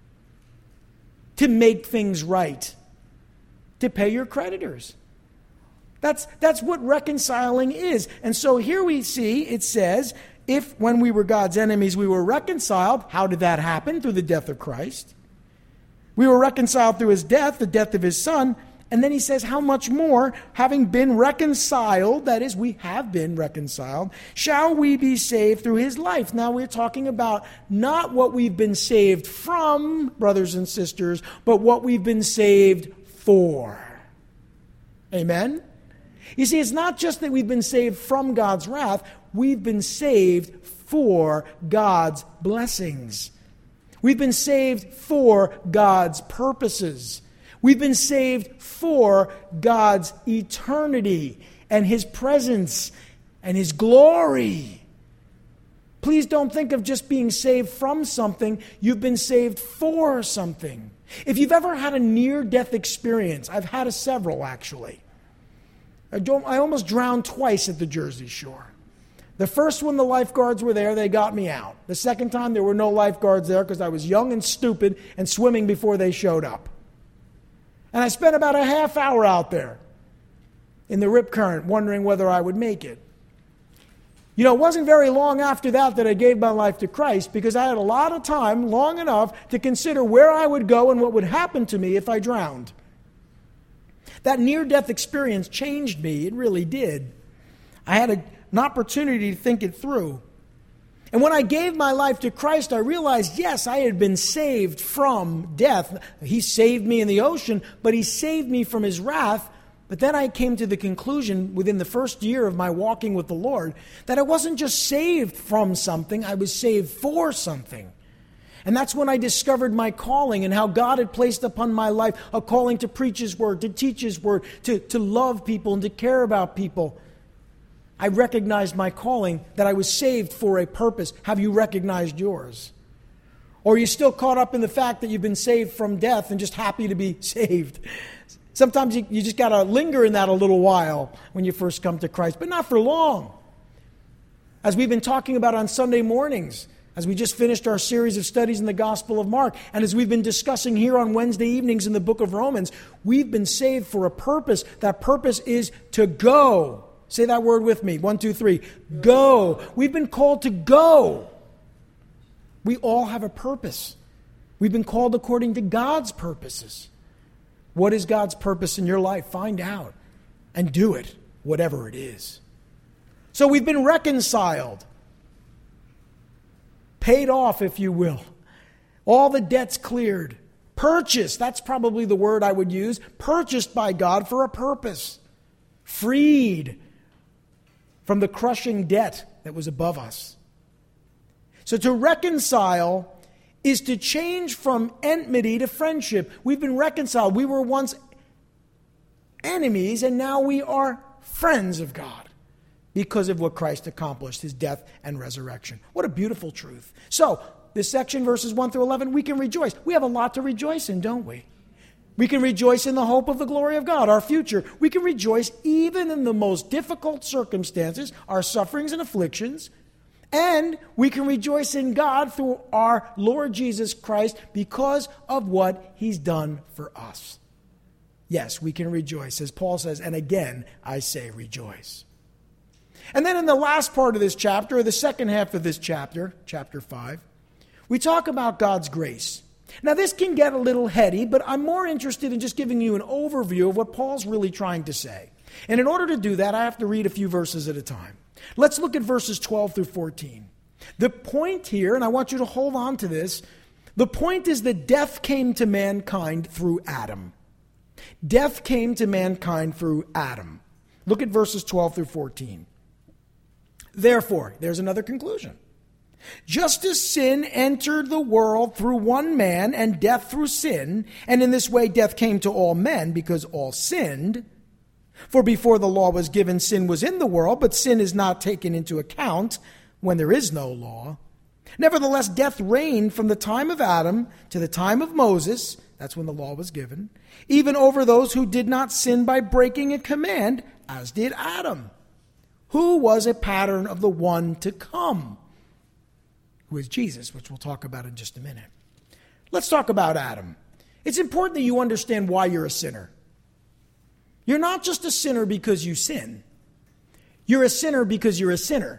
to make things right, to pay your creditors. That's, that's what reconciling is. And so here we see, it says, if when we were God's enemies we were reconciled, how did that happen? Through the death of Christ. We were reconciled through his death, the death of his Son. And then he says, how much more, having been reconciled, that is, we have been reconciled, shall we be saved through his life? Now we're talking about not what we've been saved from, brothers and sisters, but what we've been saved for. Amen? You see, it's not just that we've been saved from God's wrath, we've been saved for God's blessings. We've been saved for God's purposes. We've been saved for God's eternity and His presence and His glory. Please don't think of just being saved from something. You've been saved for something. If you've ever had a near-death experience, I've had a several actually. I, don't, I almost drowned twice at the Jersey Shore. The first one, the lifeguards were there. They got me out. The second time, there were no lifeguards there because I was young and stupid and swimming before they showed up. And I spent about a half hour out there in the rip current wondering whether I would make it. You know, it wasn't very long after that that I gave my life to Christ because I had a lot of time, long enough, to consider where I would go and what would happen to me if I drowned. That near-death experience changed me. It really did. I had a, an opportunity to think it through. And when I gave my life to Christ, I realized, yes, I had been saved from death. He saved me in the ocean, but He saved me from His wrath. But then I came to the conclusion within the first year of my walking with the Lord that I wasn't just saved from something, I was saved for something. And that's when I discovered my calling and how God had placed upon my life a calling to preach His word, to teach His word, to, to love people and to care about people. I recognized my calling, that I was saved for a purpose. Have you recognized yours? Or are you still caught up in the fact that you've been saved from death and just happy to be saved? Sometimes you, you just got to linger in that a little while when you first come to Christ, but not for long. As we've been talking about on Sunday mornings, as we just finished our series of studies in the Gospel of Mark, and as we've been discussing here on Wednesday evenings in the book of Romans, we've been saved for a purpose. That purpose is to go. Say that word with me. One, two, three. Go. We've been called to go. We all have a purpose. We've been called according to God's purposes. What is God's purpose in your life? Find out and do it, whatever it is. So we've been reconciled. Paid off, if you will. All the debts cleared. Purchased, that's probably the word I would use. Purchased by God for a purpose. Freed from the crushing debt that was above us. So to reconcile is to change from enmity to friendship. We've been reconciled. We were once enemies, and now we are friends of God because of what Christ accomplished, His death and resurrection. What a beautiful truth. So, this section, verses one through eleven, we can rejoice. We have a lot to rejoice in, don't we? We can rejoice in the hope of the glory of God, our future. We can rejoice even in the most difficult circumstances, our sufferings and afflictions. And we can rejoice in God through our Lord Jesus Christ because of what He's done for us. Yes, we can rejoice, as Paul says, and again, I say rejoice. And then in the last part of this chapter, or the second half of this chapter, chapter five, we talk about God's grace. Now, this can get a little heady, but I'm more interested in just giving you an overview of what Paul's really trying to say. And in order to do that, I have to read a few verses at a time. Let's look at verses twelve through fourteen. The point here, and I want you to hold on to this, the point is that death came to mankind through Adam. Death came to mankind through Adam. Look at verses twelve through fourteen. Therefore, there's another conclusion. Just as sin entered the world through one man and death through sin, and in this way death came to all men because all sinned. For before the law was given, sin was in the world, but sin is not taken into account when there is no law. Nevertheless, death reigned from the time of Adam to the time of Moses, that's when the law was given, even over those who did not sin by breaking a command, as did Adam, who was a pattern of the one to come, who is Jesus, which we'll talk about in just a minute. Let's talk about Adam. It's important that you understand why you're a sinner. You're not just a sinner because you sin. You're a sinner because you're a sinner.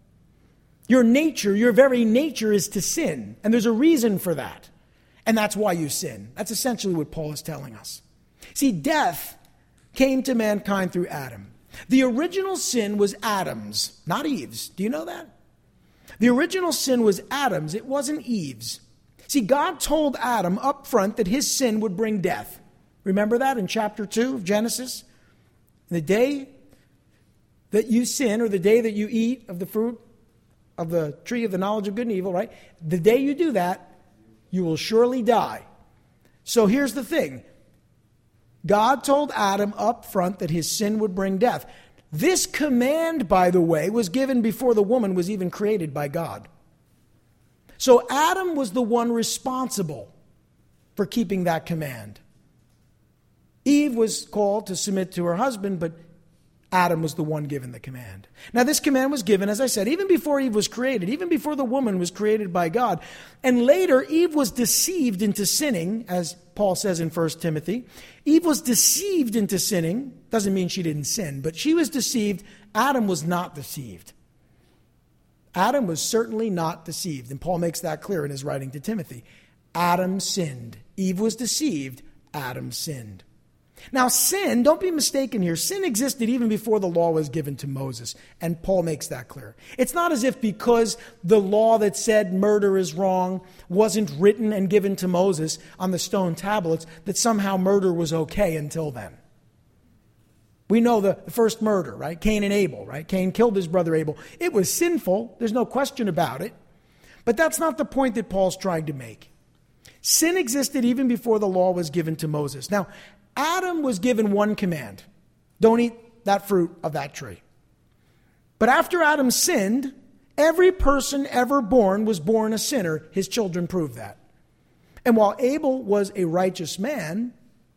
Your nature, your very nature is to sin. And there's a reason for that. And that's why you sin. That's essentially what Paul is telling us. See, death came to mankind through Adam. The original sin was Adam's, not Eve's. Do you know that? The original sin was Adam's. It wasn't Eve's. See, God told Adam up front that his sin would bring death. Remember that in chapter two of Genesis? The day that you sin, or the day that you eat of the fruit of the tree of the knowledge of good and evil, right? The day you do that, you will surely die. So here's the thing. God told Adam up front that his sin would bring death. This command, by the way, was given before the woman was even created by God. So Adam was the one responsible for keeping that command. Eve was called to submit to her husband, but Adam was the one given the command. Now, this command was given, as I said, even before Eve was created, even before the woman was created by God. And later, Eve was deceived into sinning, as Paul says in First Timothy. Eve was deceived into sinning. Doesn't mean she didn't sin, but she was deceived. Adam was not deceived. Adam was certainly not deceived, and Paul makes that clear in his writing to Timothy. Adam sinned. Eve was deceived. Adam sinned. Now, sin, don't be mistaken here, sin existed even before the law was given to Moses, and Paul makes that clear. It's not as if because the law that said murder is wrong wasn't written and given to Moses on the stone tablets that somehow murder was okay until then. We know the first murder, right? Cain and Abel, right? Cain killed his brother Abel. It was sinful. There's no question about it. But that's not the point that Paul's trying to make. Sin existed even before the law was given to Moses. Now, Adam was given one command. Don't eat that fruit of that tree. But after Adam sinned, every person ever born was born a sinner. His children prove that. And while Abel was a righteous man,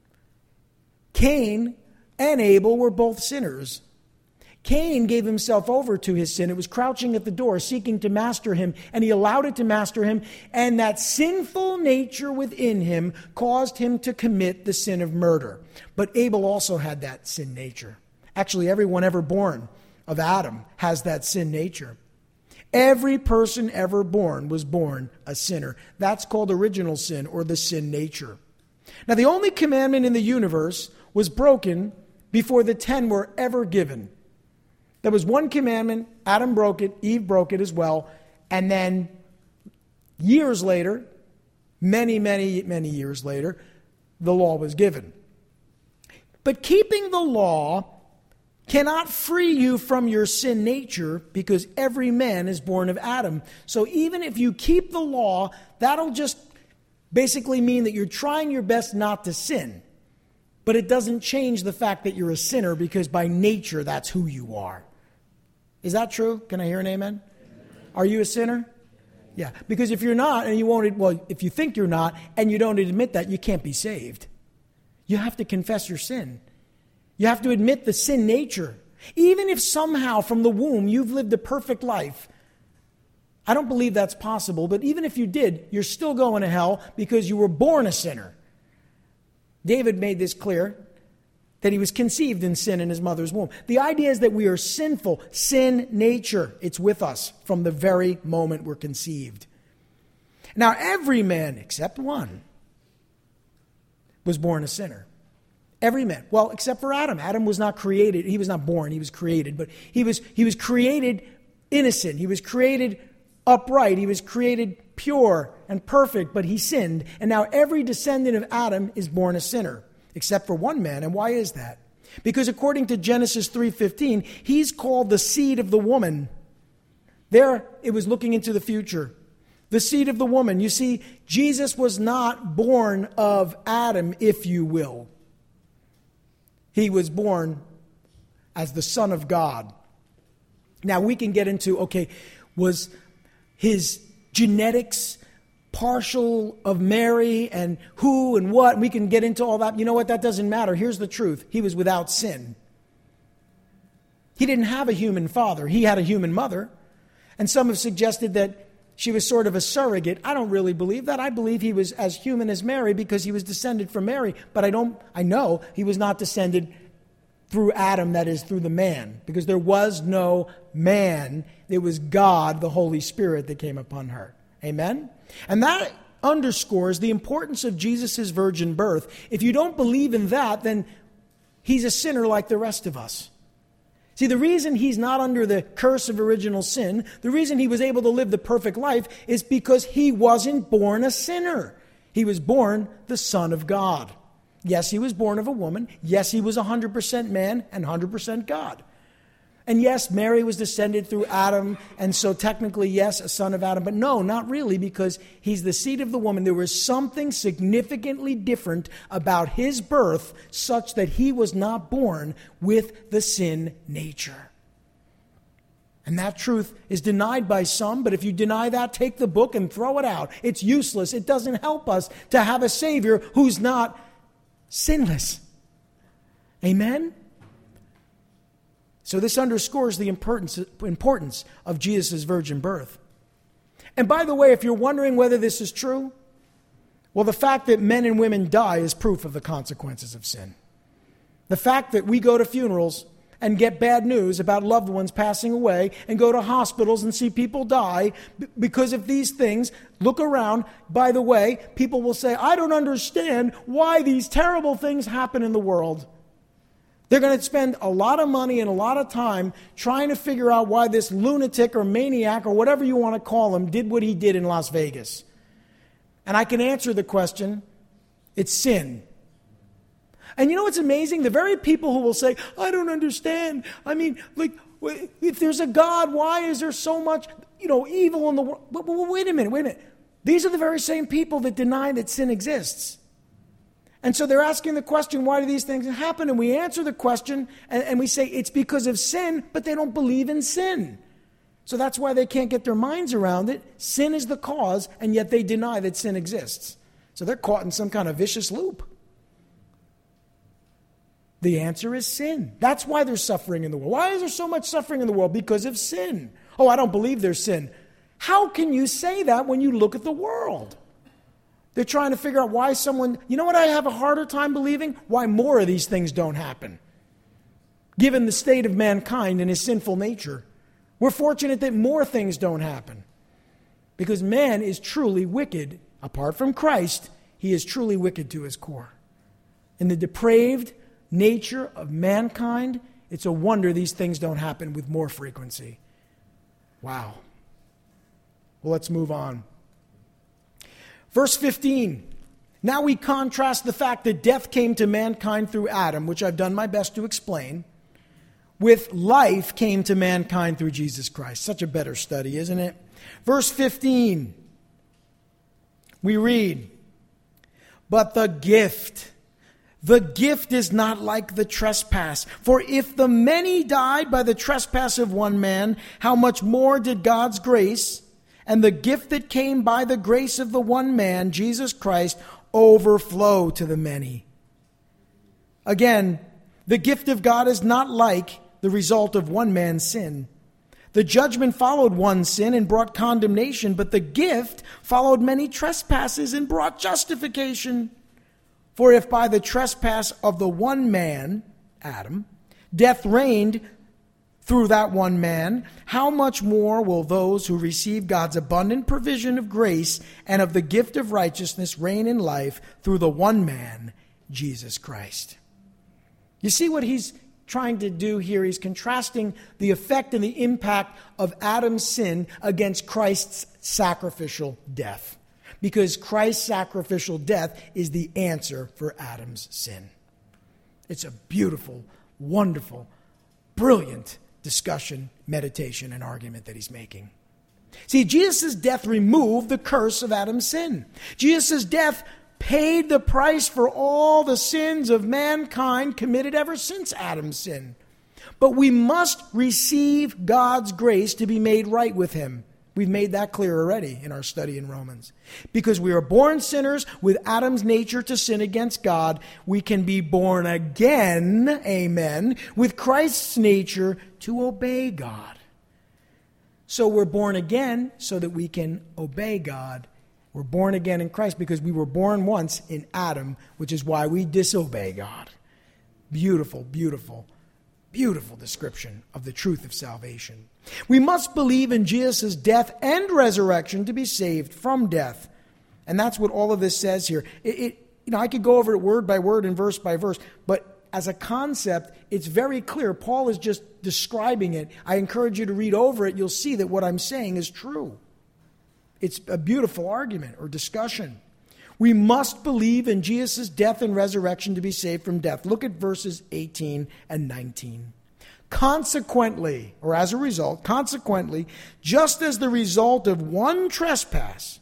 Cain and Abel were both sinners. Cain gave himself over to his sin. It was crouching at the door, seeking to master him, and he allowed it to master him, and that sinful nature within him caused him to commit the sin of murder. But Abel also had that sin nature. Actually, everyone ever born of Adam has that sin nature. Every person ever born was born a sinner. That's called original sin, or the sin nature. Now, the only commandment in the universe was broken before the ten were ever given. There was one commandment, Adam broke it, Eve broke it as well, and then years later, many, many, many years later, the law was given. But keeping the law cannot free you from your sin nature because every man is born of Adam. So even if you keep the law, that'll just basically mean that you're trying your best not to sin. But it doesn't change the fact that you're a sinner because by nature, that's who you are. Is that true? Can I hear an amen? Amen. Are you a sinner? Yeah. Because if you're not, and you won't, well, if you think you're not, and you don't admit that, you can't be saved. You have to confess your sin. You have to admit the sin nature. Even if somehow from the womb you've lived a perfect life. I don't believe that's possible, but even if you did, you're still going to hell because you were born a sinner. David made this clear, that he was conceived in sin in his mother's womb. The idea is that we are sinful, sin nature. It's with us from the very moment we're conceived. Now, every man, except one, was born a sinner. Every man. Well, except for Adam. Adam was not created. He was not born. He was created. But he was, he was created innocent. He was created upright. He was created pure and perfect, but he sinned. And now every descendant of Adam is born a sinner, except for one man. And why is that? Because according to Genesis three fifteen, he's called the seed of the woman. There, it was looking into the future. The seed of the woman. You see, Jesus was not born of Adam, if you will. He was born as the Son of God. Now, we can get into, okay, was his genetics partial of Mary and who and what? We can get into all that. You know what? That doesn't matter. Here's the truth. He was without sin. He didn't have a human father. He had a human mother. And some have suggested that she was sort of a surrogate. I don't really believe that. I believe he was as human as Mary because he was descended from Mary. But I don't, I know he was not descended through Adam, that is, through the man. Because there was no man. It was God, the Holy Spirit, that came upon her. Amen? And that underscores the importance of Jesus' virgin birth. If you don't believe in that, then he's a sinner like the rest of us. See, the reason he's not under the curse of original sin, the reason he was able to live the perfect life is because he wasn't born a sinner. He was born the Son of God. Yes, he was born of a woman. Yes, he was one hundred percent man and one hundred percent God. And yes, Mary was descended through Adam, and so technically, yes, a son of Adam. But no, not really, because he's the seed of the woman. There was something significantly different about his birth, such that he was not born with the sin nature. And that truth is denied by some, but if you deny that, take the book and throw it out. It's useless. It doesn't help us to have a Savior who's not sinless. Amen? So this underscores the importance, importance of Jesus' virgin birth. And by the way, if you're wondering whether this is true, well, the fact that men and women die is proof of the consequences of sin. The fact that we go to funerals and get bad news about loved ones passing away and go to hospitals and see people die because of these things, look around. By the way, people will say, I don't understand why these terrible things happen in the world. They're going to spend a lot of money and a lot of time trying to figure out why this lunatic or maniac or whatever you want to call him did what he did in Las Vegas. And I can answer the question, it's sin. And you know what's amazing? The very people who will say, I don't understand. I mean, like, if there's a God, why is there so much, you know, evil in the world? But, but wait a minute, wait a minute. These are the very same people that deny that sin exists. And so they're asking the question, why do these things happen? And we answer the question, and, and we say it's because of sin, but they don't believe in sin. So that's why they can't get their minds around it. Sin is the cause, and yet they deny that sin exists. So they're caught in some kind of vicious loop. The answer is sin. That's why there's suffering in the world. Why is there so much suffering in the world? Because of sin. Oh, I don't believe there's sin. How can you say that when you look at the world? They're trying to figure out why someone, you know what I have a harder time believing? Why more of these things don't happen. Given the state of mankind and his sinful nature, we're fortunate that more things don't happen. Because man is truly wicked. Apart from Christ, he is truly wicked to his core. In the depraved nature of mankind, it's a wonder these things don't happen with more frequency. Wow. Well, let's move on. Verse fifteen, now we contrast the fact that death came to mankind through Adam, which I've done my best to explain, with life came to mankind through Jesus Christ. Such a better study, isn't it? Verse fifteen, we read, but the gift, the gift is not like the trespass. For if the many died by the trespass of one man, how much more did God's grace and the gift that came by the grace of the one man, Jesus Christ, overflow to the many? Again, the gift of God is not like the result of one man's sin. The judgment followed one sin and brought condemnation, but the gift followed many trespasses and brought justification. For if by the trespass of the one man, Adam, death reigned through that one man, how much more will those who receive God's abundant provision of grace and of the gift of righteousness reign in life through the one man, Jesus Christ? You see what he's trying to do here? He's contrasting the effect and the impact of Adam's sin against Christ's sacrificial death. Because Christ's sacrificial death is the answer for Adam's sin. It's a beautiful, wonderful, brilliant discussion, meditation, and argument that he's making. See, Jesus' death removed the curse of Adam's sin. Jesus' death paid the price for all the sins of mankind committed ever since Adam's sin. But we must receive God's grace to be made right with him. We've made that clear already in our study in Romans. Because we are born sinners with Adam's nature to sin against God, we can be born again, amen, with Christ's nature to obey God. So we're born again so that we can obey God. We're born again in Christ because we were born once in Adam, which is why we disobey God. Beautiful, beautiful, beautiful description of the truth of salvation. We must believe in Jesus' death and resurrection to be saved from death. And that's what all of this says here. It, it, you know, I could go over it word by word and verse by verse, but as a concept, it's very clear. Paul is just describing it. I encourage you to read over it. You'll see that what I'm saying is true. It's a beautiful argument or discussion. We must believe in Jesus' death and resurrection to be saved from death. Look at verses eighteen and nineteen. Consequently, or as a result, consequently, just as the result of one trespass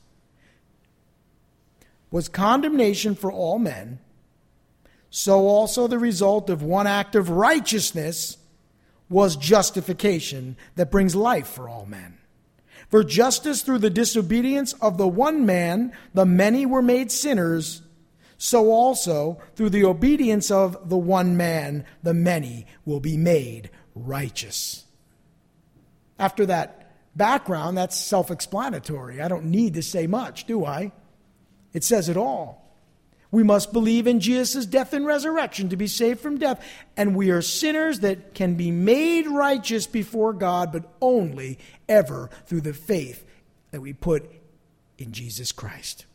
was condemnation for all men, so also the result of one act of righteousness was justification that brings life for all men. For just as through the disobedience of the one man the many were made sinners, so also through the obedience of the one man the many will be made righteous. After that background, that's self-explanatory. I don't need to say much, do I? It says it all. We must believe in Jesus' death and resurrection to be saved from death. And we are sinners that can be made righteous before God, but only ever through the faith that we put in Jesus Christ.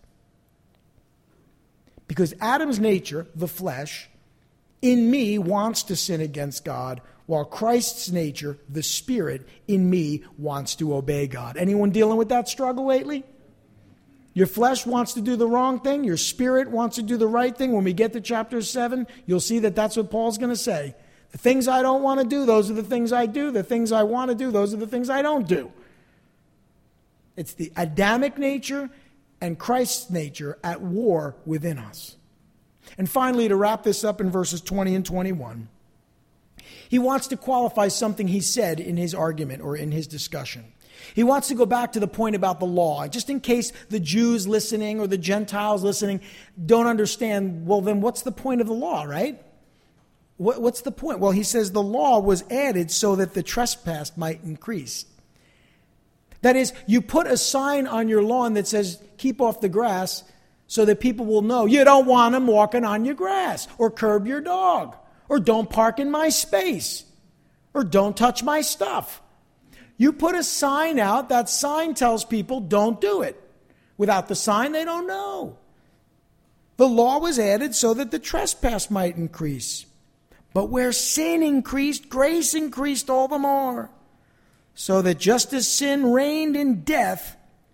Because Adam's nature, the flesh, in me wants to sin against God, while Christ's nature, the Spirit, in me wants to obey God. Anyone dealing with that struggle lately? Your flesh wants to do the wrong thing. Your spirit wants to do the right thing. When we get to chapter seven, you'll see that that's what Paul's going to say. The things I don't want to do, those are the things I do. The things I want to do, those are the things I don't do. It's the Adamic nature and Christ's nature at war within us. And finally, to wrap this up in verses twenty and twenty-one, he wants to qualify something he said in his argument or in his discussion. He wants to go back to the point about the law, just in case the Jews listening or the Gentiles listening don't understand, well, then what's the point of the law, right? What, what's the point? Well, he says the law was added so that the trespass might increase. That is, you put a sign on your lawn that says, keep off the grass, so that people will know you don't want them walking on your grass, or curb your dog, or don't park in my space, or don't touch my stuff. You put a sign out, that sign tells people don't do it. Without the sign, they don't know. The law was added so that the trespass might increase. But where sin increased, grace increased all the more. So that just as sin reigned in death,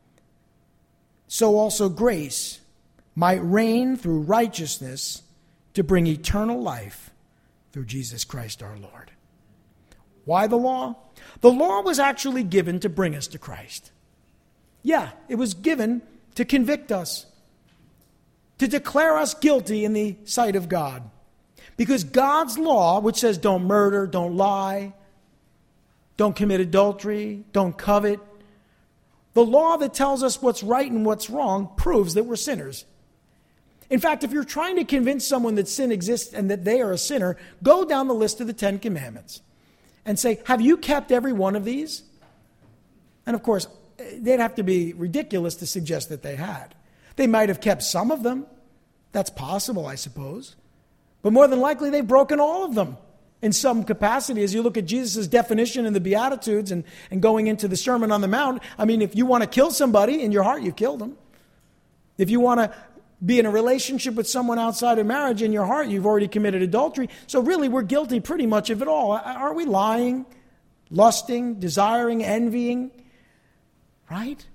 so also grace might reign through righteousness to bring eternal life through Jesus Christ our Lord. Why the law? The law was actually given to bring us to Christ. Yeah, it was given to convict us, to declare us guilty in the sight of God. Because God's law, which says don't murder, don't lie, don't commit adultery, don't covet, the law that tells us what's right and what's wrong proves that we're sinners. In fact, if you're trying to convince someone that sin exists and that they are a sinner, go down the list of the Ten Commandments and say, have you kept every one of these? And of course, they'd have to be ridiculous to suggest that they had. They might have kept some of them. That's possible, I suppose. But more than likely, they've broken all of them in some capacity. As you look at Jesus' definition in the Beatitudes and, and going into the Sermon on the Mount, I mean, if you want to kill somebody in your heart, you've killed them. If you want to be in a relationship with someone outside of marriage in your heart, you've already committed adultery. So really, we're guilty pretty much of it all. Are we lying, lusting, desiring, envying, right?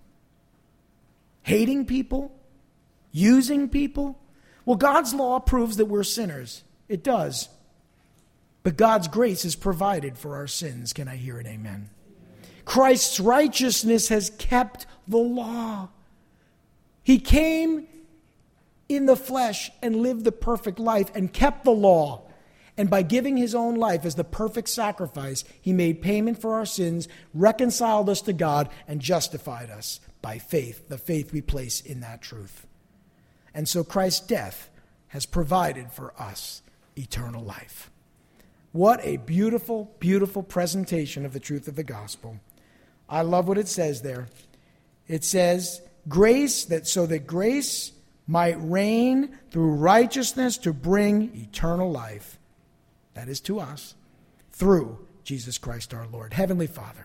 Hating people, using people? Well, God's law proves that we're sinners. It does. But God's grace is provided for our sins. Can I hear an amen? Christ's righteousness has kept the law. He came in the flesh and lived the perfect life and kept the law. And by giving his own life as the perfect sacrifice, he made payment for our sins, reconciled us to God, and justified us by faith, the faith we place in that truth. And so Christ's death has provided for us eternal life. What a beautiful, beautiful presentation of the truth of the gospel. I love what it says there. It says, grace, that so that grace might reign through righteousness to bring eternal life. That is to us, through Jesus Christ our Lord. Heavenly Father,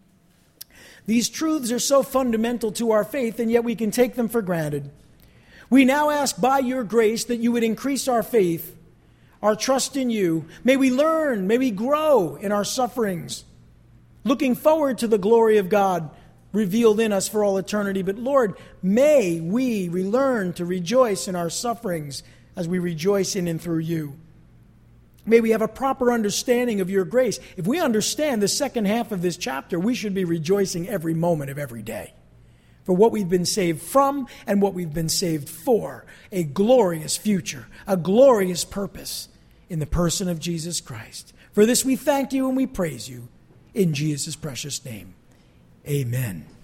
these truths are so fundamental to our faith, and yet we can take them for granted. We now ask by your grace that you would increase our faith, our trust in you. May we learn, may we grow in our sufferings, looking forward to the glory of God revealed in us for all eternity. But Lord, may we relearn to rejoice in our sufferings as we rejoice in and through you. May we have a proper understanding of your grace. If we understand the second half of this chapter, we should be rejoicing every moment of every day for what we've been saved from and what we've been saved for. A glorious future, a glorious purpose in the person of Jesus Christ. For this we thank you and we praise you in Jesus' precious name. Amen.